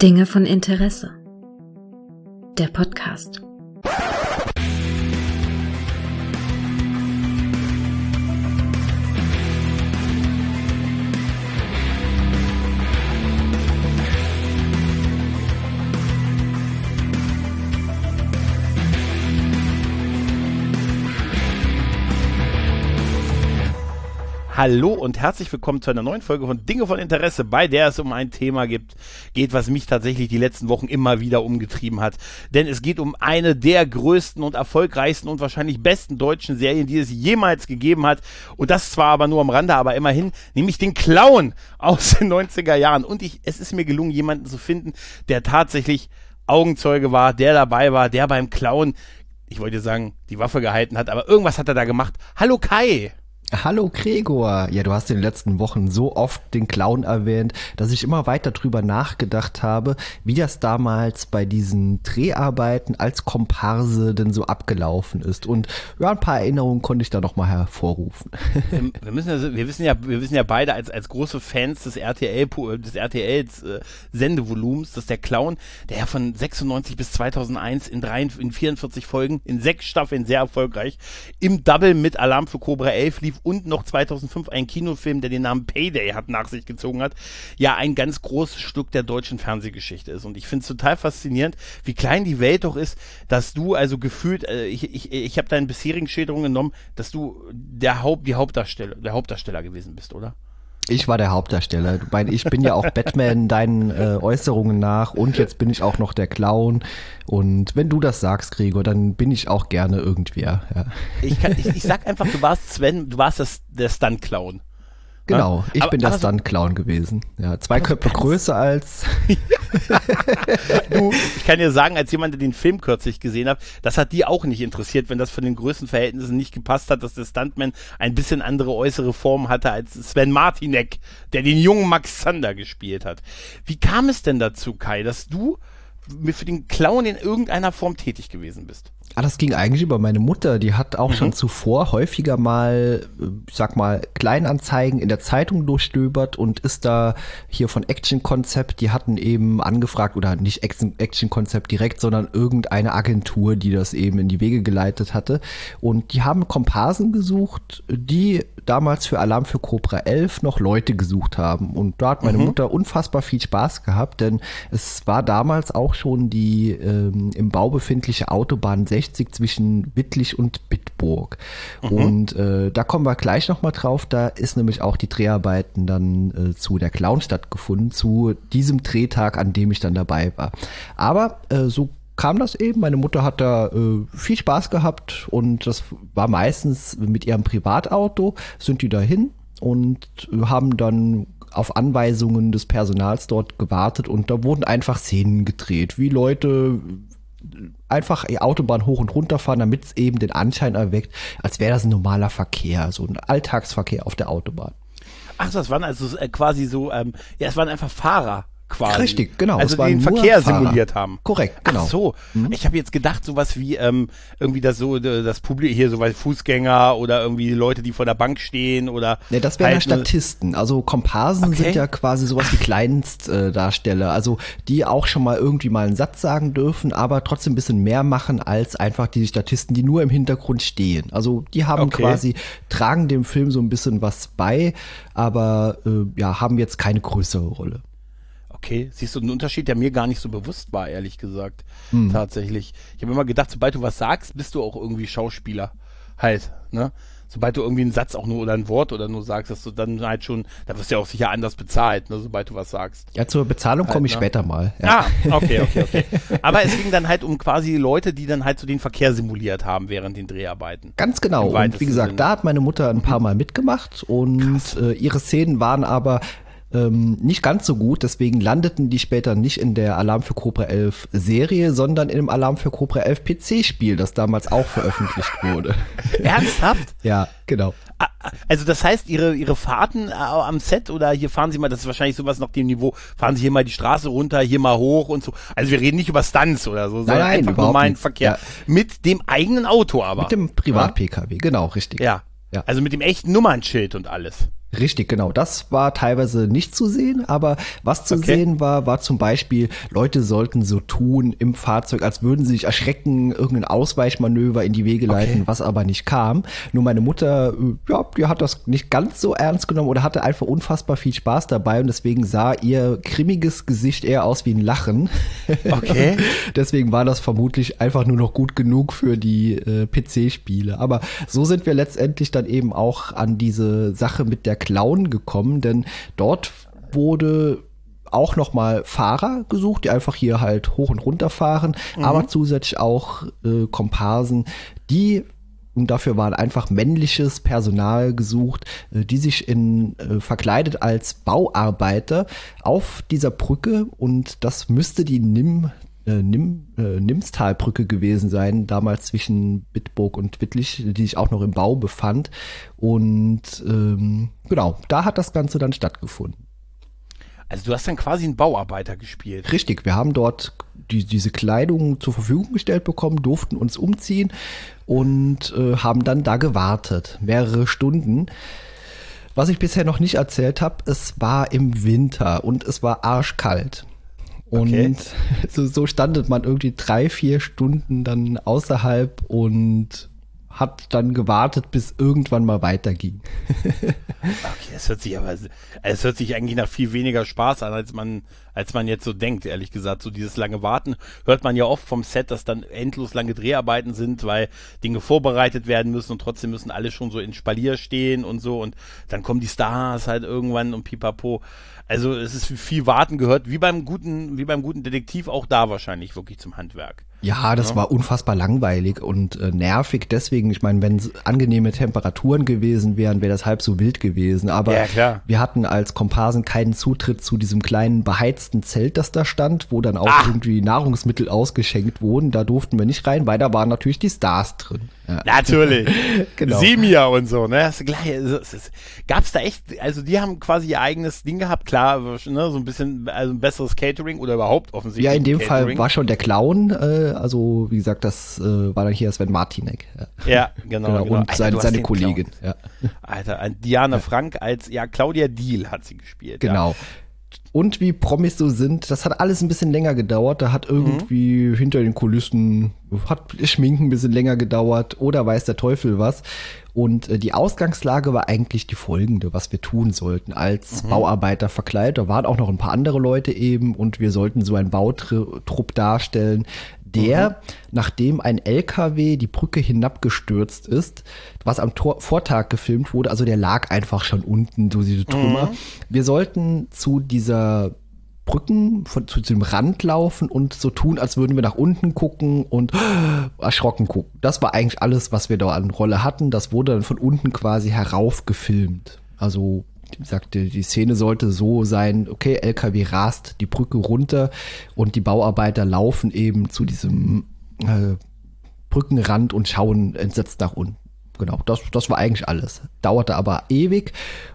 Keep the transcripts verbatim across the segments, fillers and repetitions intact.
Dinge von Interesse. Der Podcast. Hallo und herzlich willkommen zu einer neuen Folge von Dinge von Interesse, bei der es um ein Thema gibt, geht, was mich tatsächlich die letzten Wochen immer wieder umgetrieben hat. Denn es geht um eine der größten und erfolgreichsten und wahrscheinlich besten deutschen Serien, die es jemals gegeben hat. Und das zwar aber nur am Rande, aber immerhin, nämlich den Clown aus den neunziger Jahren. Und ich, es ist mir gelungen, jemanden zu finden, der tatsächlich Augenzeuge war, der dabei war, der beim Clown, ich wollte sagen, die Waffe gehalten hat, aber irgendwas hat er da gemacht. Hallo Kai! Hallo Gregor. Ja, du hast in den letzten Wochen so oft den Clown erwähnt, dass ich immer weiter drüber nachgedacht habe, wie das damals bei diesen Dreharbeiten als Komparse denn so abgelaufen ist. Und ja, ein paar Erinnerungen konnte ich da noch mal hervorrufen. Wir, wir, müssen ja, wir wissen ja, wir wissen ja beide als als große Fans des R T L des R T Ls äh, Sendevolumens, dass der Clown, der ja von sechsundneunzig bis zweitausendeins in, drei, in vierundvierzig Folgen, in sechs Staffeln sehr erfolgreich, im Double mit Alarm für Cobra elf lief und noch zweitausendfünf ein Kinofilm, der den Namen Payday hat, nach sich gezogen hat, ja ein ganz großes Stück der deutschen Fernsehgeschichte ist. Und ich finde es total faszinierend, wie klein die Welt doch ist, dass du also gefühlt, äh, ich, ich, ich habe deinen bisherigen Schilderungen genommen, dass du der Haupt, die Hauptdarsteller, der Hauptdarsteller gewesen bist, oder? Ich war der Hauptdarsteller. Ich bin ja auch Batman deinen äh, Äußerungen nach und jetzt bin ich auch noch der Clown. Und wenn du das sagst, Gregor, dann bin ich auch gerne irgendwer. Ja. Ich, kann, ich, ich sag einfach, du warst Sven, du warst das, der Stunt-Clown. Genau, ich aber, bin der so, Stunt-Clown gewesen. Ja, zwei Köpfe größer als... Du, ich kann dir sagen, als jemand, der den Film kürzlich gesehen hat, das hat die auch nicht interessiert, wenn das von den Größenverhältnissen nicht gepasst hat, dass der Stuntman ein bisschen andere äußere Form hatte als Sven Martinek, der den jungen Max Zander gespielt hat. Wie kam es denn dazu, Kai, dass du für den Clown in irgendeiner Form tätig gewesen bist? Ah, das ging eigentlich über meine Mutter. Die hat auch mhm. schon zuvor häufiger mal, ich sag mal, Kleinanzeigen in der Zeitung durchstöbert und ist da hier von Action Concept, die hatten eben angefragt, oder nicht Action Concept direkt, sondern irgendeine Agentur, die das eben in die Wege geleitet hatte. Und die haben Komparsen gesucht, die damals für Alarm für Cobra elf noch Leute gesucht haben. Und da hat meine mhm. Mutter unfassbar viel Spaß gehabt, denn es war damals auch schon die ähm, im Bau befindliche Autobahn sechzig zwischen Wittlich und Bitburg. Mhm. Und äh, da kommen wir gleich nochmal drauf. Da ist nämlich auch die Dreharbeiten dann äh, zu der Clown stattgefunden, zu diesem Drehtag, an dem ich dann dabei war. Aber äh, so kam das eben. Meine Mutter hat da äh, viel Spaß gehabt und das war meistens mit ihrem Privatauto, sind die dahin und haben dann auf Anweisungen des Personals dort gewartet und da wurden einfach Szenen gedreht, wie Leute einfach die Autobahn hoch und runter fahren, damit es eben den Anschein erweckt, als wäre das ein normaler Verkehr, so ein Alltagsverkehr auf der Autobahn. Ach, das waren also äh, quasi so, ähm, ja, es waren einfach Fahrer. Quasi. Richtig, genau. Also die den Verkehr Fahrer. simuliert haben. Korrekt, genau. Ach so, mhm. Ich habe jetzt gedacht, sowas wie ähm, irgendwie das so das Publikum hier, so weil Fußgänger oder irgendwie Leute, die vor der Bank stehen oder. Ja, das wären halt ja Statisten. Also Komparsen okay. sind ja quasi sowas wie Kleinstdarsteller, also die auch schon mal irgendwie mal einen Satz sagen dürfen, aber trotzdem ein bisschen mehr machen als einfach die Statisten, die nur im Hintergrund stehen. Also die haben okay. quasi, tragen dem Film so ein bisschen was bei, aber äh, ja, haben jetzt keine größere Rolle. Okay, siehst du einen Unterschied, der mir gar nicht so bewusst war, ehrlich gesagt, hm. tatsächlich. Ich habe immer gedacht, sobald du was sagst, bist du auch irgendwie Schauspieler, halt, ne? Sobald du irgendwie einen Satz auch nur oder ein Wort oder nur sagst, dass du dann halt schon, da wirst du ja auch sicher anders bezahlt, ne, sobald du was sagst. Ja, zur Bezahlung halt, komme ich ne? später mal. Ja. Ah, okay, okay, okay. Aber es ging dann halt um quasi Leute, die dann halt so den Verkehr simuliert haben während den Dreharbeiten. Ganz genau. Und wie gesagt, Sinne. Da hat meine Mutter ein paar Mal mitgemacht und äh, ihre Szenen waren aber Ähm, nicht ganz so gut, deswegen landeten die später nicht in der Alarm für Cobra elf Serie, sondern in dem Alarm für Cobra elf P C-Spiel, das damals auch veröffentlicht wurde. Ernsthaft? Ja, genau. Also das heißt, ihre ihre Fahrten am Set oder hier fahren sie mal, das ist wahrscheinlich sowas nach dem Niveau, fahren sie hier mal die Straße runter, hier mal hoch und so. Also wir reden nicht über Stunts oder so, sondern nein, einfach normalen Verkehr. Ja. Mit dem eigenen Auto aber. Mit dem Privat-P K W, genau, richtig. Ja. Ja. Also mit dem echten Nummernschild und alles. Richtig, genau. Das war teilweise nicht zu sehen, aber was zu Okay. sehen war, war zum Beispiel, Leute sollten so tun im Fahrzeug, als würden sie sich erschrecken, irgendein Ausweichmanöver in die Wege leiten, Okay. was aber nicht kam. Nur meine Mutter, äh, ja, die hat das nicht ganz so ernst genommen oder hatte einfach unfassbar viel Spaß dabei und deswegen sah ihr grimmiges Gesicht eher aus wie ein Lachen. Okay. Deswegen war das vermutlich einfach nur noch gut genug für die äh, P C-Spiele. Aber so sind wir letztendlich dann eben auch an diese Sache mit der Clown gekommen, denn dort wurde auch nochmal Fahrer gesucht, die einfach hier halt hoch und runter fahren, mhm. aber zusätzlich auch äh, Komparsen, die, und dafür waren einfach männliches Personal gesucht, äh, die sich in äh, verkleidet als Bauarbeiter auf dieser Brücke, und das müsste die Nimm Äh, Nim, äh, Nimstalbrücke gewesen sein, damals zwischen Bitburg und Wittlich, die sich auch noch im Bau befand. Und ähm, genau, da hat das Ganze dann stattgefunden. Also du hast dann quasi einen Bauarbeiter gespielt. Richtig, wir haben dort die, diese Kleidung zur Verfügung gestellt bekommen, durften uns umziehen und äh, haben dann da gewartet, mehrere Stunden. Was ich bisher noch nicht erzählt habe, es war im Winter und es war arschkalt. Und Okay. so, so standet man irgendwie drei, vier Stunden dann außerhalb und hat dann gewartet, bis irgendwann mal weiterging. Okay, das hört sich aber, also es hört sich eigentlich nach viel weniger Spaß an, als man, als man jetzt so denkt, ehrlich gesagt. So dieses lange Warten hört man ja oft vom Set, dass dann endlos lange Dreharbeiten sind, weil Dinge vorbereitet werden müssen und trotzdem müssen alle schon so in Spalier stehen und so und dann kommen die Stars halt irgendwann und pipapo. Also es ist viel Warten gehört, wie beim guten, wie beim guten Detektiv, auch da wahrscheinlich wirklich zum Handwerk. Ja, das Ja. war unfassbar langweilig und äh, nervig. Deswegen, ich meine, wenn es angenehme Temperaturen gewesen wären, wäre das halb so wild gewesen. Aber Ja, klar. wir hatten als Komparsen keinen Zutritt zu diesem kleinen beheizten Zelt, das da stand, wo dann auch Ah. irgendwie Nahrungsmittel ausgeschenkt wurden. Da durften wir nicht rein, weil da waren natürlich die Stars drin. Ja. Natürlich. Genau. Semia und so, ne? Das gleiche. Also, es ist, gab's da echt, also die haben quasi ihr eigenes Ding gehabt, klar, ne, so ein bisschen, also ein besseres Catering oder überhaupt offensichtlich. Ja, in dem Catering. Fall war schon der Clown, äh, also wie gesagt, das äh, war dann hier Sven Martinek. Ja. Ja, genau. Genau, genau. und Alter, seine, du hast seine den Kollegin. Ja. Clown. Alter, an Diana Frank als, ja, Claudia Diehl hat sie gespielt. Genau. Und wie Promis so sind, das hat alles ein bisschen länger gedauert. Da hat irgendwie mhm. hinter den Kulissen, hat Schminken ein bisschen länger gedauert oder weiß der Teufel was. Und äh, die Ausgangslage war eigentlich die folgende, was wir tun sollten als mhm. Bauarbeiter verkleidet. Da waren auch noch ein paar andere Leute eben und wir sollten so einen Bautrupp darstellen, der, mhm. nachdem ein L K W die Brücke hinabgestürzt ist, was am Tor- Vortag gefilmt wurde, also der lag einfach schon unten, so diese Trümmer. Mhm. Wir sollten zu dieser Brücken, von, zu dem Rand laufen und so tun, als würden wir nach unten gucken und erschrocken gucken. Das war eigentlich alles, was wir da an Rolle hatten. Das wurde dann von unten quasi herauf gefilmt. Also wie gesagt, die, die Szene sollte so sein, okay, L K W rast die Brücke runter und die Bauarbeiter laufen eben zu diesem äh, Brückenrand und schauen entsetzt nach unten. Genau, das, das war eigentlich alles. Dauerte aber ewig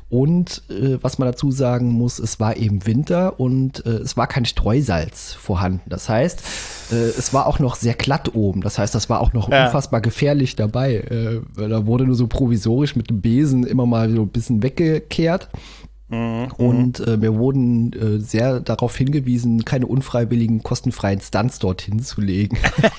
und äh, was man dazu sagen muss, es war eben Winter und äh, es war kein Streusalz vorhanden. Das heißt, äh, es war auch noch sehr glatt oben. Das heißt, das war auch noch ja. unfassbar gefährlich dabei. Äh, weil da wurde nur so provisorisch mit dem Besen immer mal so ein bisschen weggekehrt. Mhm. Und äh, wir wurden äh, sehr darauf hingewiesen, keine unfreiwilligen, kostenfreien Stunts dorthin zu legen.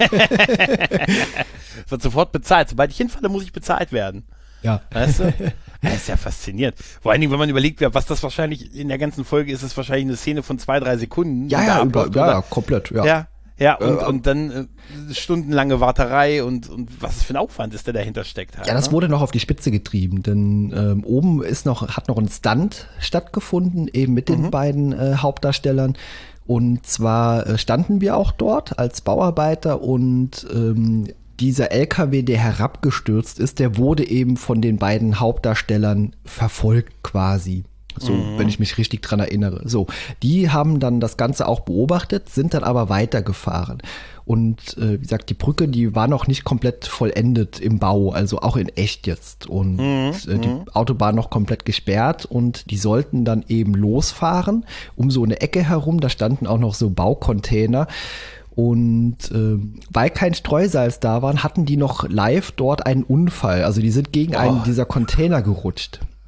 Es wird sofort bezahlt. Sobald ich hinfalle, muss ich bezahlt werden. Ja. Weißt du? Das ist ja faszinierend. Vor allen Dingen, wenn man überlegt, was das wahrscheinlich in der ganzen Folge ist, ist wahrscheinlich eine Szene von zwei, drei Sekunden. Ja, ja, über, ja, ja, komplett, ja. Ja, ja und, Äh, und dann äh, stundenlange Warterei und, und was es für ein Aufwand ist, der dahinter steckt. Halt, Ja, das ne? wurde noch auf die Spitze getrieben, denn ähm, oben ist noch, hat noch ein Stunt stattgefunden, eben mit den Mhm. beiden äh, Hauptdarstellern. Und zwar äh, standen wir auch dort als Bauarbeiter und ähm, dieser L K W, der herabgestürzt ist, der wurde eben von den beiden Hauptdarstellern verfolgt quasi. So, mhm. wenn ich mich richtig dran erinnere. So, die haben dann das Ganze auch beobachtet, sind dann aber weitergefahren. Und äh, wie gesagt, die Brücke, die war noch nicht komplett vollendet im Bau, also auch in echt jetzt. Und Mhm. äh, die Autobahn noch komplett gesperrt und die sollten dann eben losfahren um so eine Ecke herum. Da standen auch noch so Baucontainer. Und äh, weil kein Streusalz da war, hatten die noch live dort einen Unfall. Also die sind gegen Oh. einen dieser Container gerutscht.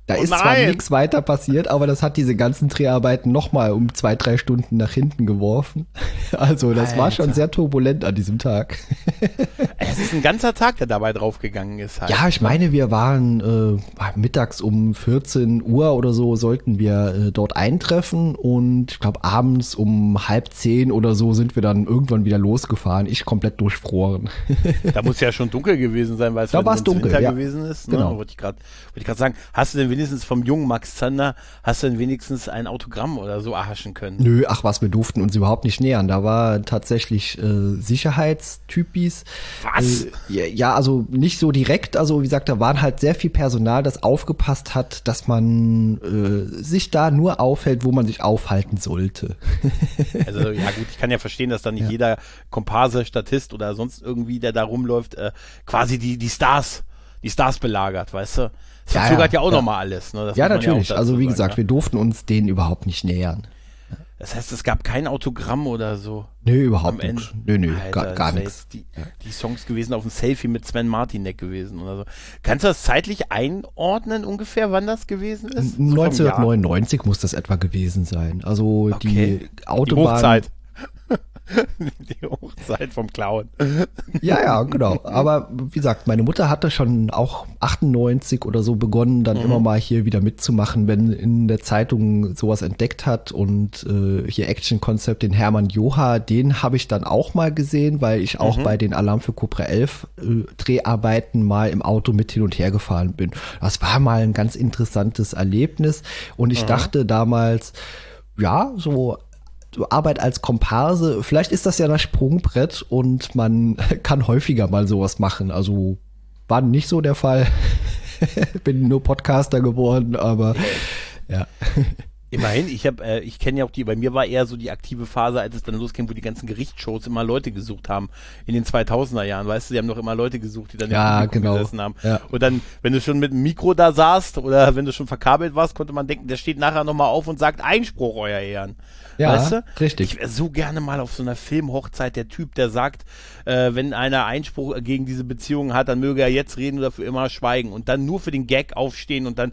Da oh ist zwar nichts weiter passiert, aber das hat diese ganzen Dreharbeiten nochmal um zwei, drei Stunden nach hinten geworfen. Also das Alter. war schon sehr turbulent an diesem Tag. Es ist ein ganzer Tag, der dabei draufgegangen ist. Halt. Ja, ich meine, wir waren äh, mittags um vierzehn Uhr oder so sollten wir äh, dort eintreffen und ich glaube abends um halb zehn oder so sind wir dann irgendwann wieder losgefahren. Ich komplett durchfroren. Da muss ja schon dunkel gewesen sein, weil es da wenn es dunkel, Winter ja. gewesen ist. Ne? Genau. Wollte ich gerade sagen, hast du denn wenigstens vom jungen Max Zander, hast du denn wenigstens ein Autogramm oder so erhaschen können? Nö, ach was, wir durften uns überhaupt nicht nähern. Da war tatsächlich äh, Sicherheitstypis. Was? Äh, ja, also nicht so direkt. Also wie gesagt, da waren halt sehr viel Personal, das aufgepasst hat, dass man äh, sich da nur aufhält, wo man sich aufhalten sollte. Also ja gut, ich kann ja verstehen, dass da nicht ja. jeder Komparse, Statist oder sonst irgendwie, der da rumläuft, äh, quasi die, die Stars, die Stars belagert, weißt du? Das ja, verzögert ja, ja auch ja. nochmal alles. Ne? Das ja, muss man natürlich. Ja auch also wie sagen, gesagt, ja? wir durften uns denen überhaupt nicht nähern. Das heißt, es gab kein Autogramm oder so. Nö, überhaupt nicht. Nö, nö, Alter, gar, gar das nichts. Die, die Songs gewesen auf dem Selfie mit Sven Martinek gewesen oder so. Kannst du das zeitlich einordnen ungefähr, wann das gewesen ist? So neunzehnhundertneunundneunzig muss das etwa gewesen sein. Also okay. die Autobahn. Die Hochzeit. Die Hochzeit vom Clown. Ja, ja, genau. Aber wie gesagt, meine Mutter hatte schon auch achtundneunzig oder so begonnen, dann mhm. immer mal hier wieder mitzumachen, wenn in der Zeitung sowas entdeckt hat. Und äh, hier Action-Konzept, den Hermann Joha, den habe ich dann auch mal gesehen, weil ich auch mhm. bei den Alarm für Cobra elf äh, Dreharbeiten mal im Auto mit hin und her gefahren bin. Das war mal ein ganz interessantes Erlebnis. Und ich mhm. dachte damals, ja, so Arbeit als Komparse, vielleicht ist das ja das Sprungbrett und man kann häufiger mal sowas machen. Also war nicht so der Fall. Bin nur Podcaster geworden, aber ja. Immerhin, ich habe, äh, ich kenne ja auch die, bei mir war eher so die aktive Phase, als es dann losging, wo die ganzen Gerichtsshows immer Leute gesucht haben in den zweitausender Jahren, weißt du, die haben doch immer Leute gesucht, die dann ja, im Publikum genau. gesessen haben. Ja. Und dann, wenn du schon mit dem Mikro da saßt oder wenn du schon verkabelt warst, konnte man denken, der steht nachher nochmal auf und sagt Einspruch, euer Ehren. Ja, weißt du? richtig. Ich wäre so gerne mal auf so einer Filmhochzeit der Typ, der sagt, äh, wenn einer Einspruch gegen diese Beziehung hat, dann möge er jetzt reden oder für immer schweigen und dann nur für den Gag aufstehen und dann,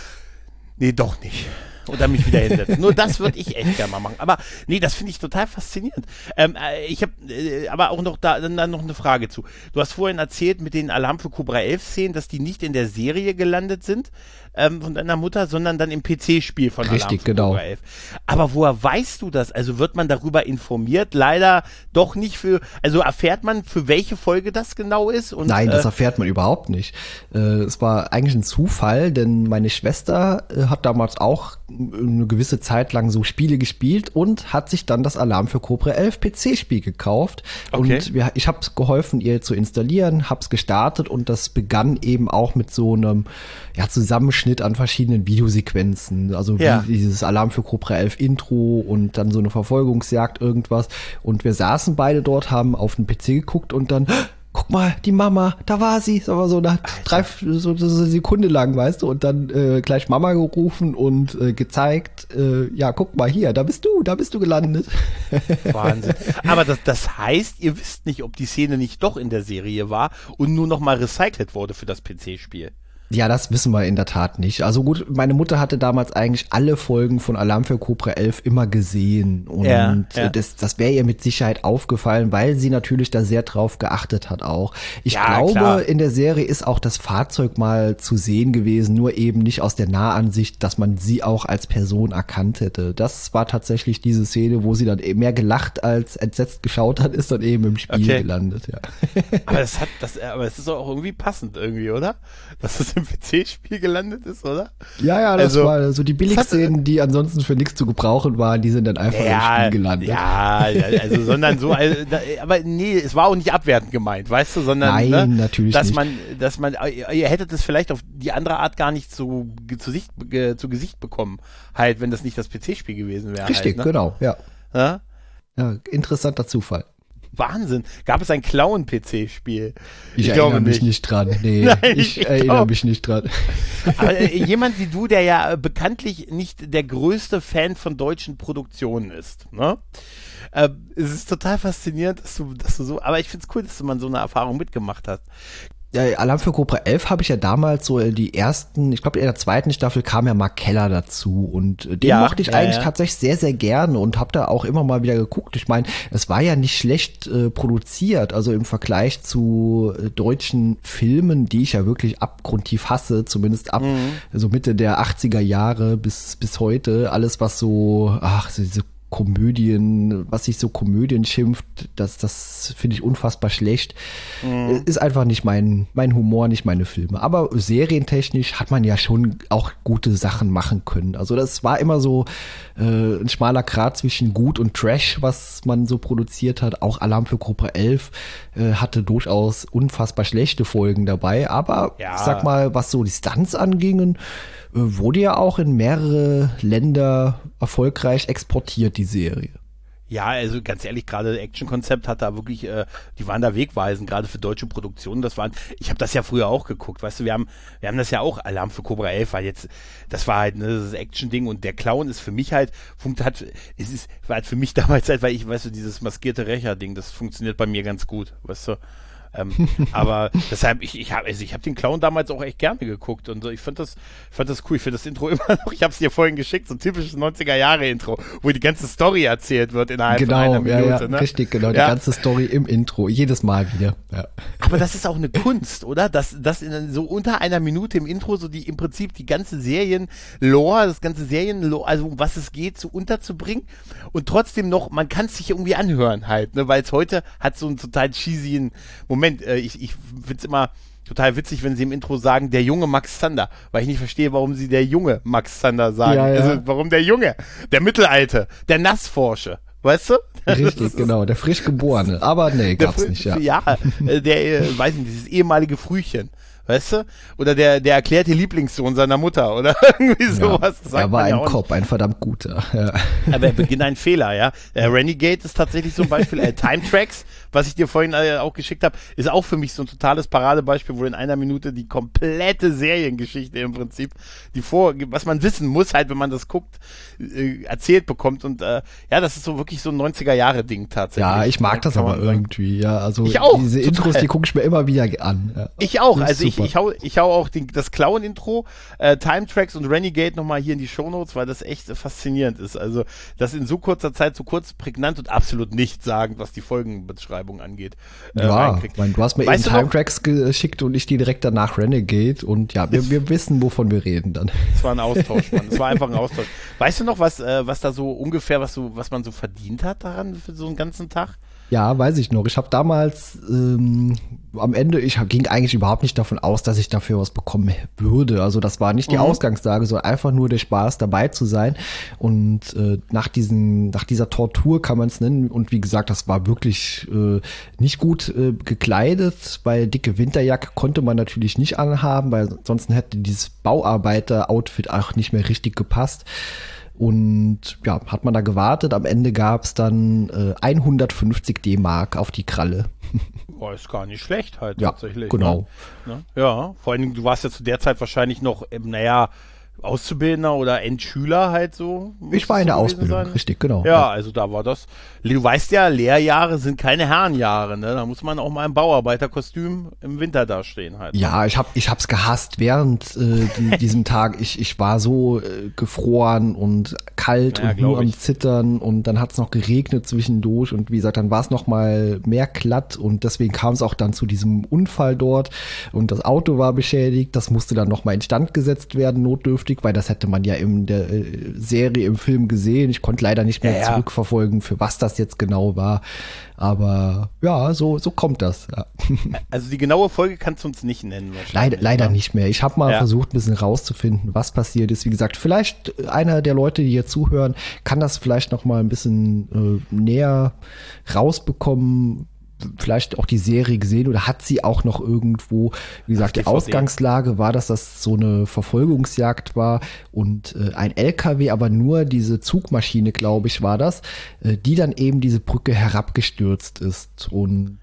nee, doch nicht. Und dann mich wieder hinsetzen. Nur das würde ich echt gerne mal machen. Aber nee, das finde ich total faszinierend. Ähm, äh, ich habe äh, aber auch noch da dann noch eine Frage zu. Du hast vorhin erzählt mit den Alarm für Cobra elf Szenen, dass die nicht in der Serie gelandet sind ähm, von deiner Mutter, sondern dann im P C-Spiel von Richtig, Alarm für genau. Cobra elf. Aber woher weißt du das? Also wird man darüber informiert? Leider doch nicht für, also erfährt man, für welche Folge das genau ist? Und, Nein, das äh, erfährt man überhaupt nicht. Äh, es war eigentlich ein Zufall, denn meine Schwester äh, hat damals auch eine gewisse Zeit lang so Spiele gespielt und hat sich dann das Alarm für Cobra elf P C-Spiel gekauft. Okay. Und wir, ich habe geholfen, ihr zu installieren, habe es gestartet und das begann eben auch mit so einem ja, Zusammenschnitt an verschiedenen Videosequenzen. Also Ja. wie dieses Alarm für Cobra elf Intro und dann so eine Verfolgungsjagd, irgendwas. Und wir saßen beide dort, haben auf den P C geguckt und dann guck mal, die Mama, da war sie. Das war so nach drei, so, so eine Sekunde lang, weißt du, und dann äh, gleich Mama gerufen und äh, gezeigt, äh, ja, guck mal hier, da bist du, da bist du gelandet. Wahnsinn. Aber das, das heißt, ihr wisst nicht, ob die Szene nicht doch in der Serie war und nur noch mal recycelt wurde für das P C-Spiel. Ja, das wissen wir in der Tat nicht. Also gut, meine Mutter hatte damals eigentlich alle Folgen von Alarm für Cobra elf immer gesehen. Und ja, ja. das, das wäre ihr mit Sicherheit aufgefallen, weil sie natürlich da sehr drauf geachtet hat auch. Ich ja, glaube, klar. in der Serie ist auch das Fahrzeug mal zu sehen gewesen, nur eben nicht aus der Nahansicht, dass man sie auch als Person erkannt hätte. Das war tatsächlich diese Szene, wo sie dann eben mehr gelacht als entsetzt geschaut hat, ist dann eben im Spiel okay. gelandet. Ja. Aber es hat das, aber es ist auch irgendwie passend irgendwie, oder? Dass es im P C-Spiel gelandet ist, oder? Ja, ja, das also, war so die Billigszenen, die ansonsten für nichts zu gebrauchen waren, die sind dann einfach ja, im Spiel gelandet. Ja, also, sondern so, also, da, aber nee, es war auch nicht abwertend gemeint, weißt du, sondern, Nein, ne, natürlich dass nicht. man, dass man, ihr hättet es vielleicht auf die andere Art gar nicht so zu, Sicht, zu Gesicht bekommen, halt, wenn das nicht das P C-Spiel gewesen wäre. Richtig, halt, ne? genau, ja. ja. Ja, interessanter Zufall. Wahnsinn. Gab es ein Clown-P C-Spiel? Ich, ich erinnere mich nicht dran. Nee, Nein, ich, ich erinnere glaub. mich nicht dran. Aber äh, jemand wie du, der ja äh, bekanntlich nicht der größte Fan von deutschen Produktionen ist, ne? Äh, es ist total faszinierend, dass du, dass du so, aber ich finde es cool, dass du mal so eine Erfahrung mitgemacht hast. Ja, Alarm für Cobra elf habe ich ja damals so die ersten, ich glaube in der zweiten Staffel kam ja Mark Keller dazu und den Ja, mochte ich ja, eigentlich ja. tatsächlich sehr, sehr gerne und habe da auch immer mal wieder geguckt. Ich meine, es war ja nicht schlecht äh, produziert, also im Vergleich zu äh, deutschen Filmen, die ich ja wirklich abgrundtief hasse, zumindest ab Mhm. so Mitte der achtziger Jahre bis bis heute, alles was so, ach, so diese Komödien, was sich so Komödien schimpft, das, das finde ich unfassbar schlecht. Mhm. Ist einfach nicht mein, mein Humor, nicht meine Filme. Aber serientechnisch hat man ja schon auch gute Sachen machen können. Also das war immer so äh, ein schmaler Grat zwischen gut und Trash, was man so produziert hat. Auch Alarm für Cobra elf äh, hatte durchaus unfassbar schlechte Folgen dabei. Aber Ja. ich sag mal, was so die Stunts angingen, wurde ja auch in mehrere Länder erfolgreich exportiert, die Serie. Ja, also ganz ehrlich, gerade Action-Konzept hat da wirklich, äh, die waren da wegweisend, gerade für deutsche Produktionen. Das waren, ich habe das ja früher auch geguckt, weißt du, wir haben, wir haben das ja auch, Alarm für Cobra elf war jetzt, das war halt ne, das Action-Ding und der Clown ist für mich halt, funkt hat, es ist, war halt für mich damals halt, weil ich, weißt du, dieses maskierte Rächer-Ding, das funktioniert bei mir ganz gut, weißt du. ähm, aber deshalb, ich, ich habe also ich hab den Clown damals auch echt gerne geguckt und so, ich fand das, fand das cool, ich finde das Intro immer noch, ich habe es dir vorhin geschickt, so ein typisches neunziger-Jahre-Intro, wo die ganze Story erzählt wird innerhalb genau, von einer Minute. Ja, ja, ne? richtig, genau, die Ja. ganze Story im Intro, jedes Mal wieder. Ja. Aber das ist auch eine Kunst, oder? Dass das in so unter einer Minute im Intro so die im Prinzip die ganze Serien-Lore, das ganze Serien-Lore, also um was es geht, so unterzubringen und trotzdem noch, man kann es sich irgendwie anhören halt, ne? Weil es heute hat so einen total cheesyen Moment. Äh, ich ich finde es immer total witzig, wenn sie im Intro sagen, der junge Max Zander, weil ich nicht verstehe, warum sie der junge Max Zander sagen. Ja, ja. Also warum der Junge, der Mittelalte, der Nassforsche. Weißt du? Richtig, genau, der frisch geborene. Aber nee, Der gab's Fr- nicht, ja. Ja, äh, der, äh, weiß nicht, dieses ehemalige Frühchen, weißt du? Oder der, der erklärte Lieblingssohn seiner Mutter oder irgendwie sowas. Ja, sagt er war man ja ein auch nicht. Cop, ein verdammt guter. Ja. Aber Beginn ein Fehler, ja. Äh, Renegade ist tatsächlich so ein Beispiel. Äh, Time Tracks, was ich dir vorhin äh, auch geschickt habe, ist auch für mich so ein totales Paradebeispiel, wo in einer Minute die komplette Seriengeschichte im Prinzip, die vor, was man wissen muss, halt, wenn man das guckt, äh, erzählt bekommt. Und äh, ja, das ist so wirklich so ein neunziger-Jahre-Ding tatsächlich. Ja, ich mag das Kann aber man sagen. irgendwie, ja. Also Ich auch, diese total. Intros, die gucke ich mir immer wieder an. Ja. Ich auch, Das ist also ich, super. ich hau, ich hau auch den, das Clown-Intro, äh, Time Tracks und Renegade nochmal hier in die Shownotes, weil das echt äh, faszinierend ist. Also das in so kurzer Zeit, so kurz, prägnant und absolut nichtssagend, was die Folgenbeschreibung angeht. äh, Ja, reinkriegt. ich mein, du hast mir Weißt eben du noch- Time Tracks geschickt und ich die direkt danach Renegade und ja, wir, wir wissen, wovon wir reden dann. Es war ein Austausch, Mann. Es war einfach ein Austausch. Weißt du noch, was, äh, was da so ungefähr, was so, was man so verdient hat daran für so einen ganzen Tag? Ja, weiß ich noch. Ich habe damals ähm, am Ende, ich ging eigentlich überhaupt nicht davon aus, dass ich dafür was bekommen würde. Also das war nicht die Mhm. Ausgangslage, sondern einfach nur der Spaß, dabei zu sein. Und äh, nach diesen, nach dieser Tortur kann man es nennen. Und wie gesagt, das war wirklich äh, nicht gut äh, gekleidet, weil dicke Winterjacke konnte man natürlich nicht anhaben, weil ansonsten hätte dieses Bauarbeiter-Outfit auch nicht mehr richtig gepasst. Und ja, hat man da gewartet. Am Ende gab's dann äh, hundertfünfzig D-Mark auf die Kralle. Boah, ist gar nicht schlecht halt Ja, tatsächlich. genau. Ne? Ne? Ja, vor allen Dingen, du warst ja zu der Zeit wahrscheinlich noch, ähm, naja, Auszubildender oder Endschüler halt so. Ich war in der Müsstest du gewesen Ausbildung, sein. richtig, genau. Ja, also da war das. Du weißt ja, Lehrjahre sind keine Herrenjahre, ne? Da muss man auch mal im Bauarbeiterkostüm im Winter dastehen halt. Ja, ich hab ich hab's gehasst während äh, die, diesem Tag. Ich ich war so äh, gefroren und kalt Ja, und nur glaub am ich. Zittern und dann hat's noch geregnet zwischendurch und wie gesagt, dann war's noch mal mehr glatt und deswegen kam es auch dann zu diesem Unfall dort und das Auto war beschädigt. Das musste dann noch mal instand gesetzt werden, notdürftig, weil das hätte man ja in der äh, Serie, im Film gesehen. Ich konnte leider nicht mehr Ja, ja. zurückverfolgen, für was das jetzt genau war. Aber ja, so so kommt das. Ja. Also die genaue Folge kannst du uns nicht nennen wahrscheinlich. Leider, leider ne? nicht mehr. Ich habe mal Ja. versucht, ein bisschen rauszufinden, was passiert ist. Wie gesagt, vielleicht einer der Leute, die hier zuhören, kann das vielleicht noch mal ein bisschen äh, näher rausbekommen. Vielleicht auch die Serie gesehen oder hat sie auch noch irgendwo, wie gesagt, D die V D. Ausgangslage war, dass das so eine Verfolgungsjagd war und äh, ein L K W, aber nur diese Zugmaschine, glaube ich, war das, äh, die dann eben diese Brücke herabgestürzt ist und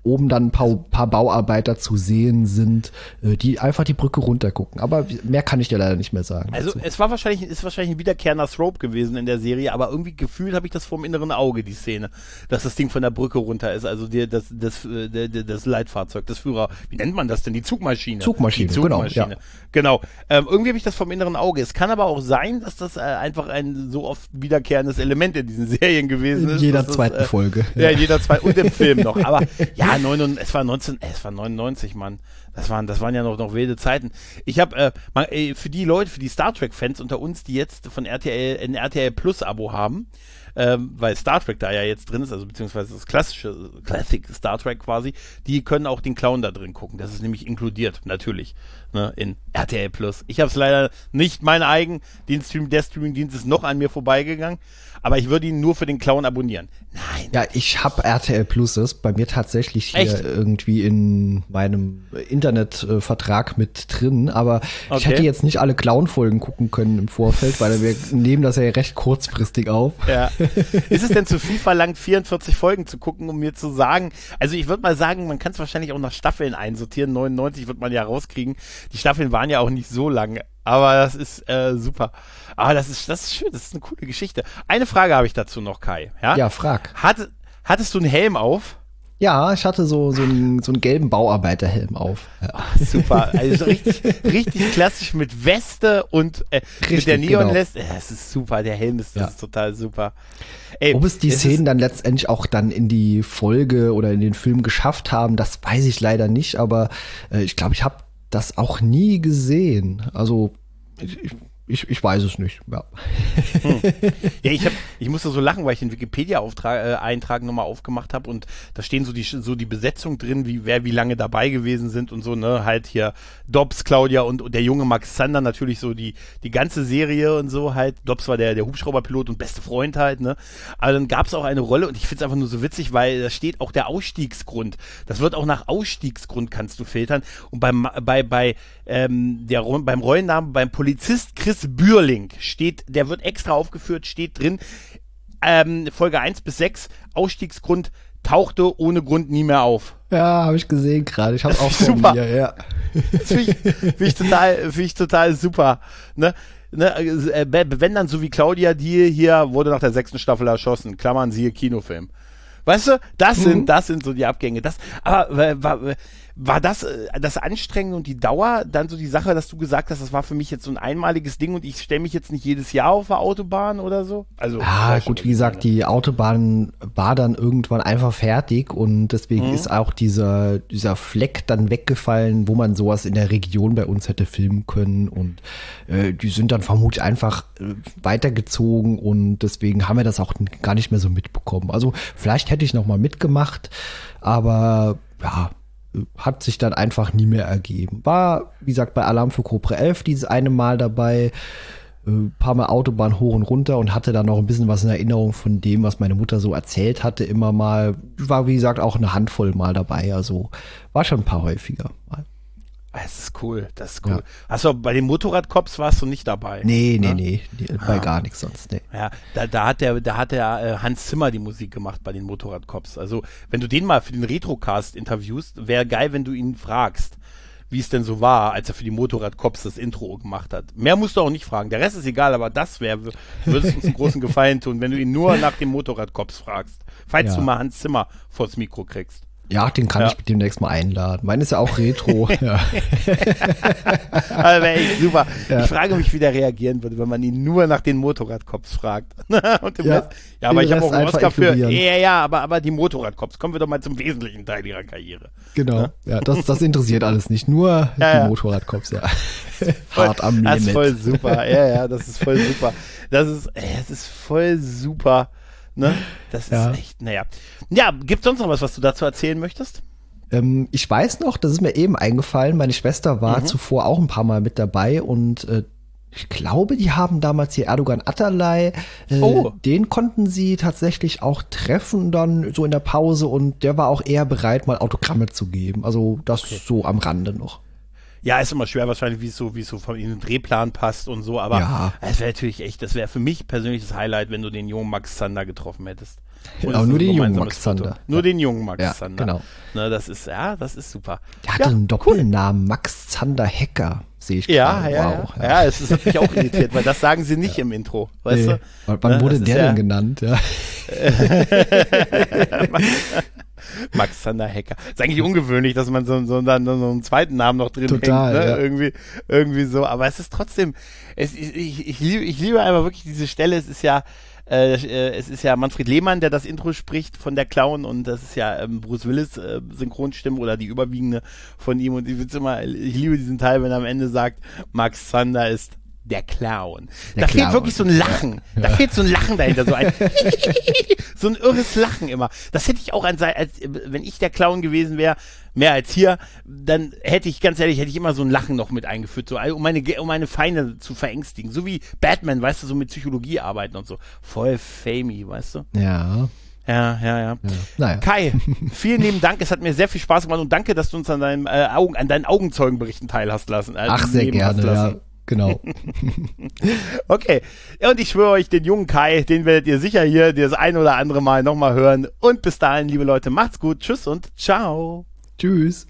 oben dann ein paar, paar Bauarbeiter zu sehen sind, äh, die einfach die Brücke runtergucken. Aber mehr kann ich dir leider nicht mehr sagen. Also dazu. es war wahrscheinlich, ist wahrscheinlich ein wiederkehrender Trope gewesen in der Serie, aber irgendwie gefühlt habe ich das vor dem inneren Auge, die Szene, dass das Ding von der Brücke runter ist, also die, das, das, das, das Leitfahrzeug, das Führer, wie nennt man das denn? Die Zugmaschine. Zugmaschine, die Zugmaschine. genau. Ja. Genau. Ähm, irgendwie habe ich das vom inneren Auge. Es kann aber auch sein, dass das äh, einfach ein so oft wiederkehrendes Element in diesen Serien gewesen ist. In jeder das, zweiten äh, Folge. Ja, in jeder zweiten und im Film noch. Aber ja, neun, es war neunzehn, äh, es war neunundneunzig, Mann. Das waren, das waren ja noch, noch wilde Zeiten. Ich habe äh, mal, äh, für die Leute, für die Star Trek-Fans unter uns, die jetzt von R T L ein R T L Plus Abo haben, ähm, weil Star Trek da ja jetzt drin ist, also beziehungsweise das klassische Classic Star Trek quasi, die können auch den Clown da drin gucken. Das ist nämlich inkludiert, natürlich, ne, in R T L Plus. Ich habe es leider nicht, mein eigen, den Stream, der Streaming-Dienst ist noch an mir vorbeigegangen, aber ich würde ihn nur für den Clown abonnieren. Nein. Ja, ich habe R T L Plus, das ist bei mir tatsächlich hier Echt? irgendwie in meinem Internetvertrag mit drin, aber Okay. ich hätte jetzt nicht alle Clown-Folgen gucken können im Vorfeld, weil wir nehmen das ja recht kurzfristig auf. Ja. Ist es denn zu viel verlangt, vierundvierzig Folgen zu gucken, um mir zu sagen, also ich würde mal sagen, man kann es wahrscheinlich auch nach Staffeln einsortieren, neunundneunzig wird man ja rauskriegen. Die Staffeln waren ja auch nicht so lang, aber das ist äh, super. Aber das ist, das ist schön, das ist eine coole Geschichte. Eine Frage habe ich dazu noch, Kai. Ja, Ja, frag. Hatte, hattest du einen Helm auf? Ja, ich hatte so, so, einen, so einen gelben Bauarbeiterhelm auf. Ja. Super, also richtig, richtig klassisch mit Weste und äh, mit Richtig, der Neonleste. genau. Ja, das ist super, der Helm ist, das Ja. ist total super. Ey, Ob es die es Szenen ist, dann letztendlich auch dann in die Folge oder in den Film geschafft haben, das weiß ich leider nicht, aber äh, ich glaube, ich habe das auch nie gesehen. Also ich, ich, ich, ich weiß es nicht. Ja. Hm. Ja, ich, hab, ich musste so lachen, weil ich den Wikipedia-Eintrag äh, nochmal aufgemacht habe und da stehen so die, so die Besetzung drin, wie wer wie lange dabei gewesen sind und so, ne, halt hier Dobbs, Claudia und, und der junge Max Zander, natürlich so die, die ganze Serie und so halt. Dobbs war der, der Hubschrauberpilot und beste Freund halt, ne. Aber dann gab es auch eine Rolle und ich finde es einfach nur so witzig, weil da steht auch der Ausstiegsgrund. Das wird auch nach Ausstiegsgrund kannst du filtern und beim, bei, bei, ähm, der, beim Rollennamen, beim Polizist Chris Bürling steht, der wird extra aufgeführt, steht drin, ähm, Folge eins bis sechs, Ausstiegsgrund, tauchte ohne Grund nie mehr auf. Ja, habe ich gesehen gerade. Ich habe auch vor super. mir, ja. Das finde ich, find ich, total, find ich total super. Ne? Ne? äh, Wenn dann so wie Claudia, die hier wurde nach der sechsten Staffel erschossen, Klammern siehe Kinofilm. Weißt du, das sind, Mhm. das sind so die Abgänge. Das, aber äh, war, war das äh, das Anstrengende und die Dauer dann so die Sache, dass du gesagt hast, das war für mich jetzt so ein einmaliges Ding und ich stelle mich jetzt nicht jedes Jahr auf der Autobahn oder so? Also, Ja, weißt du, gut, was wie ich gesagt, meine? die Autobahn war dann irgendwann einfach fertig und deswegen Mhm. ist auch dieser, dieser Fleck dann weggefallen, wo man sowas in der Region bei uns hätte filmen können und äh, die sind dann vermutlich einfach äh, weitergezogen und deswegen haben wir das auch n- gar nicht mehr so mitbekommen. Also vielleicht hätte ich noch mal mitgemacht, aber ja, hat sich dann einfach nie mehr ergeben. War, wie gesagt, bei Alarm für Cobra elf dieses eine Mal dabei, ein paar Mal Autobahn hoch und runter und hatte dann noch ein bisschen was in Erinnerung von dem, was meine Mutter so erzählt hatte, immer mal. War, wie gesagt, auch eine Handvoll Mal dabei, also war schon ein paar häufiger mal. Das ist cool, das ist cool. Ja. Hast du bei den Motorradcops warst du nicht dabei? Nee, nee, ne? nee, nee bei Ah. gar nichts sonst, nee. Ja, da, da hat der, da hat der äh, Hans Zimmer die Musik gemacht bei den Motorradcops. Also, wenn du den mal für den Retrocast interviewst, wäre geil, wenn du ihn fragst, wie es denn so war, als er für die Motorradcops das Intro gemacht hat. Mehr musst du auch nicht fragen. Der Rest ist egal, aber das wäre, würdest uns einen großen Gefallen tun, wenn du ihn nur nach den Motorradcops fragst. Falls Ja. du mal Hans Zimmer vors Mikro kriegst. Ja, den kann Ja. ich demnächst mal einladen. Meine ist ja auch Retro. Ja. Also wäre echt super. Ja. Ich frage mich, wie der reagieren würde, wenn man ihn nur nach den Motorradcops fragt. Und im Ja. Rest, ja, aber Den ich habe Rest auch einen einfach Oscar für. ignorieren. Ja, ja, aber, aber die Motorradcops. Kommen wir doch mal zum wesentlichen Teil ihrer Karriere. Genau. Ja, das, das interessiert alles nicht. Nur Ja, die ja. Motorradcops, ja. Voll- Hart am Das ist Limit. voll super. Ja, ja, das ist voll super. Das ist, ey, das ist voll super. Ne? Das ist Ja. echt, naja. Ja, gibt's sonst noch was, was du dazu erzählen möchtest? Ähm, ich weiß noch, das ist mir eben eingefallen, meine Schwester war Mhm. zuvor auch ein paar Mal mit dabei und äh, ich glaube, die haben damals hier Erdogan Atalay, äh, Oh. den konnten sie tatsächlich auch treffen dann so in der Pause und der war auch eher bereit, mal Autogramme zu geben. Also das Okay. so am Rande noch. Ja, ist immer schwer wahrscheinlich, wie es so, wie es so von in den Drehplan passt und so, aber Ja. es wäre natürlich echt, das wäre für mich persönlich das Highlight, wenn du den jungen Max Zander getroffen hättest. Und Aber es nur ist ein den jungen gemeinsames Max Foto. Zander. Nur den jungen Max Ja, Zander. genau. Ne, das ist, ja, das ist super. Der hatte ja, einen Doppelnamen, Max Zander Hacker, sehe ich Ja, gerade. ja, wow, ja, ja. Es ist natürlich auch irritiert, weil das sagen sie nicht ja. im Intro, weißt nee. du? Wann Ne, wurde das der ist denn ja, genannt? Ja. Max Zander Hacker. Ist eigentlich ungewöhnlich, dass man so, so, dann so einen zweiten Namen noch drin Total, hängt, ne? ja. irgendwie, irgendwie so. Aber es ist trotzdem, es, ich, ich, ich, liebe, ich liebe einfach wirklich diese Stelle. Es ist ja, äh, es ist ja Manfred Lehmann, der das Intro spricht von der Clown, und das ist ja ähm, Bruce Willis äh, Synchronstimme oder die überwiegende von ihm. Und ich find's immer, ich liebe diesen Teil, wenn er am Ende sagt, Max Zander ist der Clown. Der da Clown. fehlt wirklich so ein Lachen. Ja. Da fehlt so ein Lachen dahinter, so ein so ein irres Lachen immer. Das hätte ich auch an als wenn ich der Clown gewesen wäre, mehr als hier, dann hätte ich, ganz ehrlich, hätte ich immer so ein Lachen noch mit eingeführt, so um meine um meine Feinde zu verängstigen, so wie Batman, weißt du, so mit Psychologie arbeiten und so. Voll famey, weißt du? Ja. Ja, ja, ja. ja. Naja. Kai, vielen lieben Dank. Es hat mir sehr viel Spaß gemacht und danke, dass du uns an deinem äh, Augen, an deinen Augenzeugenberichten teilhast lassen. Äh, Ach, sehr gerne, ja. Genau. Okay. Ja, und ich schwöre euch, den jungen Kai, den werdet ihr sicher hier das ein oder andere Mal nochmal hören. Und bis dahin, liebe Leute, macht's gut. Tschüss und ciao. Tschüss.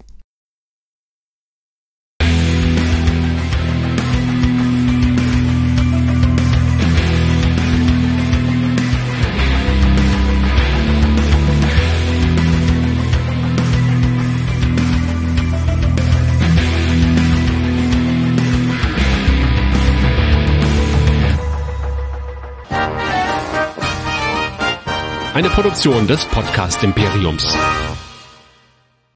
Eine Produktion des Podcast Imperiums.